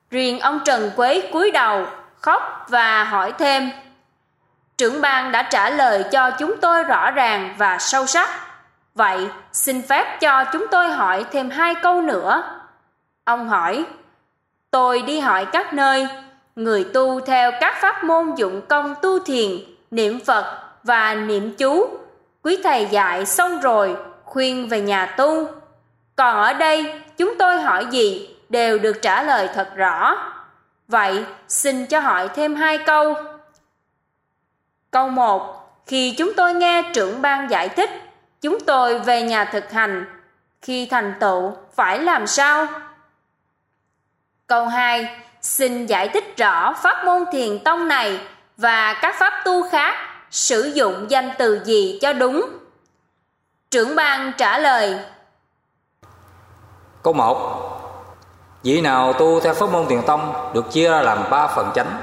Riêng ông Trần Quế cúi đầu, khóc và hỏi thêm. Trưởng ban đã trả lời cho chúng tôi rõ ràng và sâu sắc. Vậy xin phép cho chúng tôi hỏi thêm 2 câu nữa. Ông hỏi, tôi đi hỏi các nơi, người tu theo các pháp môn dụng công tu thiền, niệm Phật và niệm chú, quý thầy dạy xong rồi khuyên về nhà tu. Còn ở đây chúng tôi hỏi gì đều được trả lời thật rõ. Vậy xin cho hỏi thêm 2 câu. Câu 1. Khi chúng tôi nghe trưởng ban giải thích, chúng tôi về nhà thực hành. Khi thành tựu phải làm sao? Câu 2. Xin giải thích rõ pháp môn thiền tông này và các pháp tu khác sử dụng danh từ gì cho đúng. Trưởng ban trả lời. Câu 1. Vị nào tu theo pháp môn thiền tông được chia ra làm 3 phần chánh.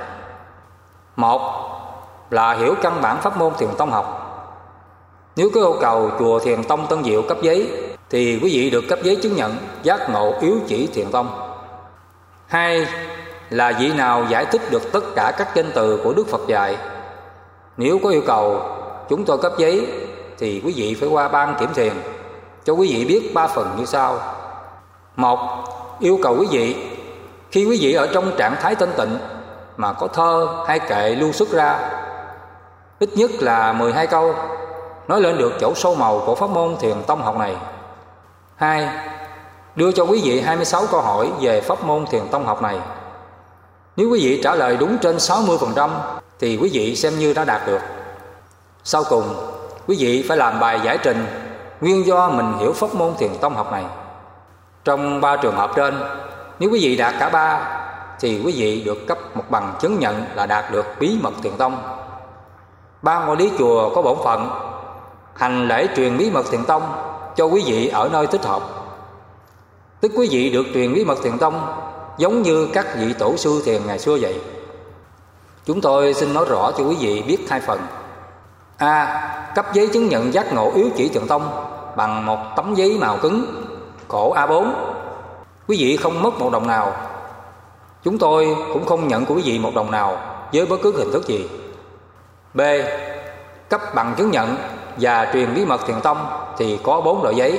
1. Là hiểu căn bản pháp môn thiền tông học. Nếu có yêu cầu chùa Thiền Tông Tân Diệu cấp giấy thì quý vị được cấp giấy chứng nhận giác ngộ yếu chỉ thiền tông. 2. Là vị nào giải thích được tất cả các danh từ của Đức Phật dạy. Nếu có yêu cầu chúng tôi cấp giấy thì quý vị phải qua ban kiểm thiền cho quý vị biết 3 phần như sau. 1. Yêu cầu quý vị khi quý vị ở trong trạng thái thanh tịnh mà có thơ hay kệ lưu xuất ra, ít nhất là 12 câu, nói lên được chỗ sâu màu của pháp môn thiền tông học này. 2. Đưa cho quý vị 26 câu hỏi về pháp môn thiền tông học này. Nếu quý vị trả lời đúng trên 60% thì quý vị xem như đã đạt được. Sau cùng, quý vị phải làm bài giải trình nguyên do mình hiểu pháp môn thiền tông học này. Trong 3 trường hợp trên, nếu quý vị đạt cả 3 thì quý vị được cấp một bằng chứng nhận là đạt được bí mật thiền tông. Ban quản lý chùa có bổn phận hành lễ truyền bí mật thiền tông cho quý vị ở nơi thích hợp. Tức quý vị được truyền bí mật thiền tông giống như các vị tổ sư thiền ngày xưa vậy. Chúng tôi xin nói rõ cho quý vị biết 2 phần. A. Cấp giấy chứng nhận giác ngộ yếu chỉ thiền tông bằng một tấm giấy màu cứng, khổ A4. Quý vị không mất 1 đồng nào. Chúng tôi cũng không nhận của quý vị 1 đồng nào với bất cứ hình thức gì. B. Cấp bằng chứng nhận và truyền bí mật thiền tông thì có 4 loại giấy.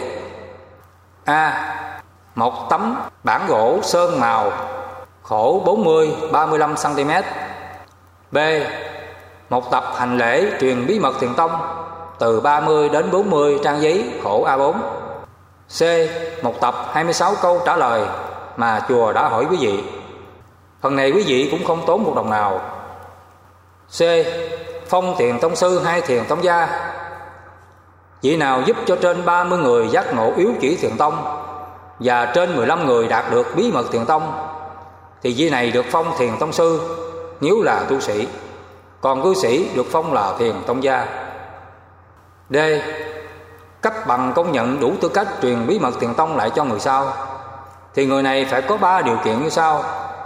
A. Một tấm bản gỗ sơn màu, khổ 40-35cm. B. Một tập hành lễ truyền bí mật thiền tông từ 30 đến 40 trang giấy khổ A4. C. Một tập 26 câu trả lời mà chùa đã hỏi quý vị. Phần này quý vị cũng không tốn 1 đồng nào. C. Phong thiền tông sư hay thiền tông gia. Vị nào giúp cho trên 30 người giác ngộ yếu chỉ thiền tông và trên 15 người đạt được bí mật thiền tông thì vị này được phong thiền tông sư nếu là tu sĩ, còn cư sĩ được phong là thiền tông gia. D. Cấp bằng công nhận đủ tư cách truyền bí mật thiền tông lại cho người sau thì người này phải có 3 điều kiện như sau.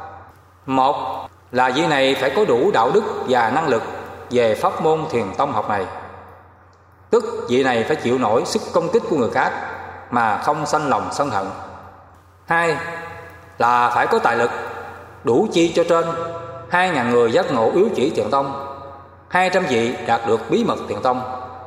1. Là vị này phải có đủ đạo đức và năng lực về pháp môn thiền tông học này. Tức vị này phải chịu nổi sức công kích của người khác mà không sanh lòng sân hận. 2. Là phải có tài lực đủ chi cho trên 2.000 người giác ngộ yếu chỉ thiền tông, 200 vị đạt được bí mật thiền tông.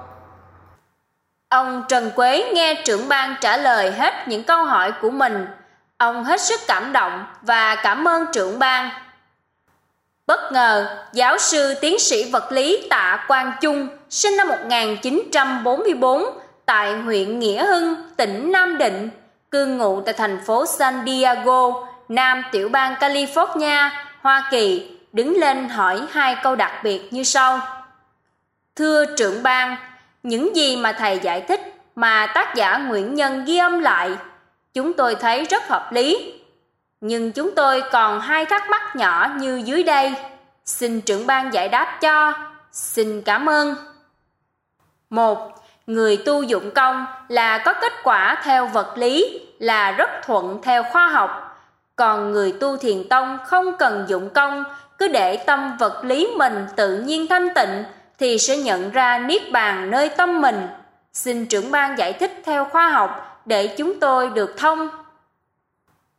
Ông Trần Quế nghe trưởng ban trả lời hết những câu hỏi của mình. Ông hết sức cảm động và cảm ơn trưởng ban. Bất ngờ, giáo sư tiến sĩ vật lý Tạ Quang Trung, sinh năm 1944, tại huyện Nghĩa Hưng, tỉnh Nam Định, cư ngụ tại thành phố San Diego, Nam tiểu bang California, Hoa Kỳ, đứng lên hỏi 2 câu đặc biệt như sau. Thưa trưởng ban, những gì mà thầy giải thích mà tác giả Nguyễn Nhân ghi âm lại, chúng tôi thấy rất hợp lý. Nhưng chúng tôi còn 2 thắc mắc nhỏ như dưới đây. Xin trưởng ban giải đáp cho. Xin cảm ơn. 1. Người tu dụng công là có kết quả theo vật lý, là rất thuận theo khoa học. Còn người tu thiền tông không cần dụng công, cứ để tâm vật lý mình tự nhiên thanh tịnh thì sẽ nhận ra niết bàn nơi tâm mình. Xin trưởng ban giải thích theo khoa học để chúng tôi được thông.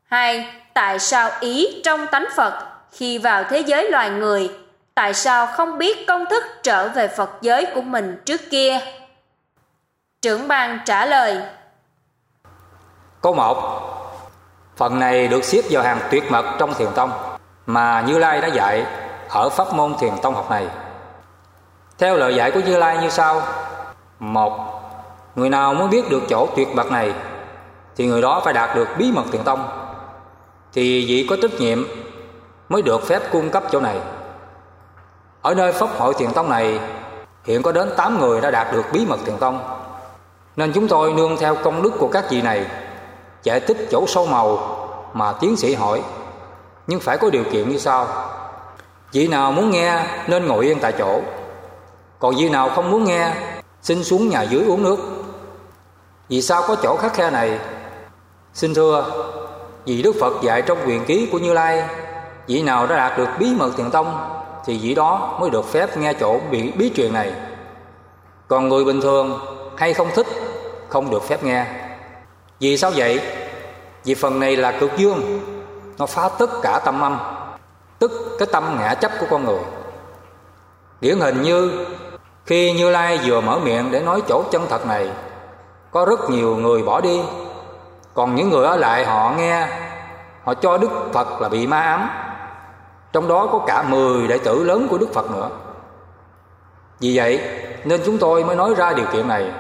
2. Tại sao ý trong tánh Phật khi vào thế giới loài người, tại sao không biết công thức trở về Phật giới của mình trước kia? Trưởng ban trả lời. Câu 1. Phần này được xếp vào hàng tuyệt mật trong Thiền tông mà Như Lai đã dạy ở pháp môn Thiền tông học này. Theo lời dạy của Như Lai như sau. 1. Người nào muốn biết được chỗ tuyệt mật này thì người đó phải đạt được bí mật Thiền tông, thì vị có trách nhiệm mới được phép cung cấp chỗ này. Ở nơi pháp hội Thiền tông này hiện có đến 8 người đã đạt được bí mật Thiền tông, nên chúng tôi nương theo công đức của các vị này giải thích chỗ sâu màu mà tiến sĩ hỏi, nhưng phải có điều kiện như sau. Vị nào muốn nghe nên ngồi yên tại chỗ, còn vị nào không muốn nghe xin xuống nhà dưới uống nước. Vì sao có chỗ khắt khe này? Xin thưa, vì Đức Phật dạy trong quyền ký của Như Lai, vị nào đã đạt được bí mật Thiền tông thì vị đó mới được phép nghe chỗ bí truyền này, còn người bình thường hay không thích không được phép nghe. Vì sao vậy? Vì phần này là cực dương, nó phá tất cả tâm âm, tức cái tâm ngã chấp của con người. Điển hình như khi Như Lai vừa mở miệng để nói chỗ chân thật này, có rất nhiều người bỏ đi, còn những người ở lại họ nghe, họ cho Đức Phật là bị ma ám, trong đó có cả 10 đệ tử lớn của Đức Phật nữa. Vì vậy nên chúng tôi mới nói ra điều kiện này.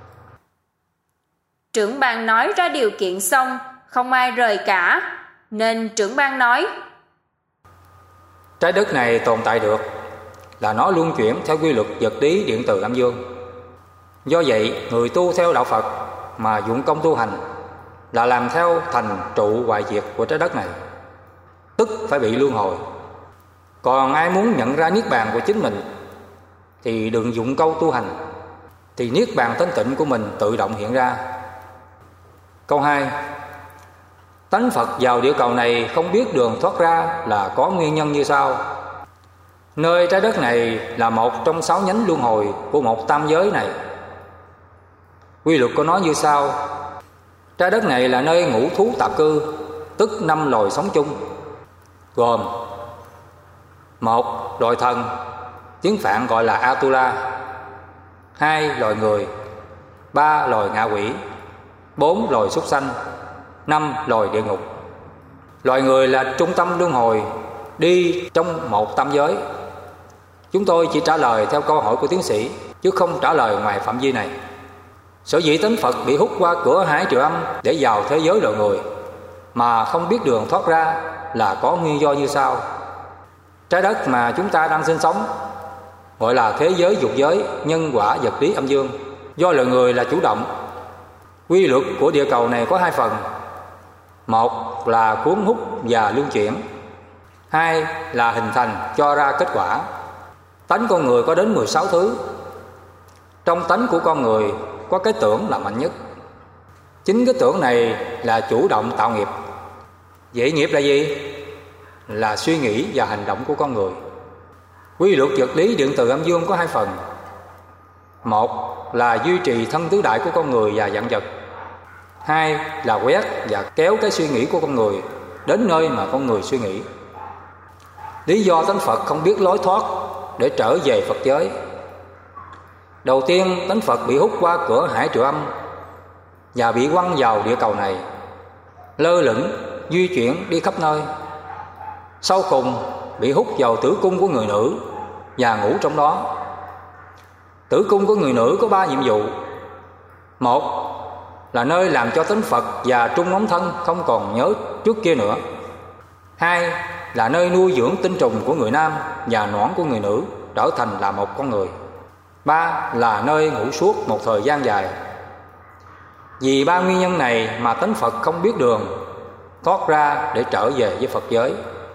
Trưởng ban nói ra điều kiện xong, không ai rời cả, nên trưởng ban nói. Trái đất này tồn tại được là nó luân chuyển theo quy luật vật lý điện từ âm dương. Do vậy, người tu theo đạo Phật mà dụng công tu hành là làm theo thành trụ hoại diệt của trái đất này, tức phải bị luân hồi. Còn ai muốn nhận ra niết bàn của chính mình thì đừng dụng câu tu hành, thì niết bàn thanh tịnh của mình tự động hiện ra. Câu 2. Tánh Phật vào địa cầu này không biết đường thoát ra là có nguyên nhân như sau. Nơi trái đất này là một trong 6 nhánh luân hồi của một tam giới này. Quy luật của nó như sau. Trái đất này là nơi ngũ thú tạp cư, tức 5 loài sống chung, gồm 1. Loài thần, tiếng Phạn gọi là Atula. 2. Loài người. 3. Loài ngạ quỷ. 4. Loài súc sanh. 5. Loài địa ngục. Loài người là trung tâm luân hồi, đi trong một tam giới. Chúng tôi chỉ trả lời theo câu hỏi của tiến sĩ, chứ không trả lời ngoài phạm vi này. Sở dĩ tánh Phật bị hút qua cửa hải triệu âm để vào thế giới loài người mà không biết đường thoát ra là có nguyên do như sau. Trái đất mà chúng ta đang sinh sống gọi là thế giới dục giới, nhân quả vật lý âm dương, do loài người là chủ động. Quy luật của địa cầu này có 2 phần. 1 là cuốn hút và luân chuyển. 2 là hình thành cho ra kết quả. Tánh con người có đến 16 thứ. Trong tánh của con người có cái tưởng là mạnh nhất. Chính cái tưởng này là chủ động tạo nghiệp. Vậy nghiệp là gì? Là suy nghĩ và hành động của con người. Quy luật vật lý điện từ âm dương có 2 phần. 1 là duy trì thân tứ đại của con người và vạn vật. 2 là quét và kéo cái suy nghĩ của con người đến nơi mà con người suy nghĩ. Lý do tánh Phật không biết lối thoát để trở về Phật giới. Đầu tiên, tánh Phật bị hút qua cửa hải triệu âm và bị quăng vào địa cầu này, lơ lửng di chuyển đi khắp nơi. Sau cùng bị hút vào tử cung của người nữ và ngủ trong đó. Tử cung của người nữ có 3 nhiệm vụ. 1 là nơi làm cho tánh Phật và trung ống thân không còn nhớ trước kia nữa. 2 là nơi nuôi dưỡng tinh trùng của người nam và nõn của người nữ trở thành là một con người. 3 là nơi ngủ suốt một thời gian dài. Vì 3 nguyên nhân này mà tánh Phật không biết đường thoát ra để trở về với Phật giới.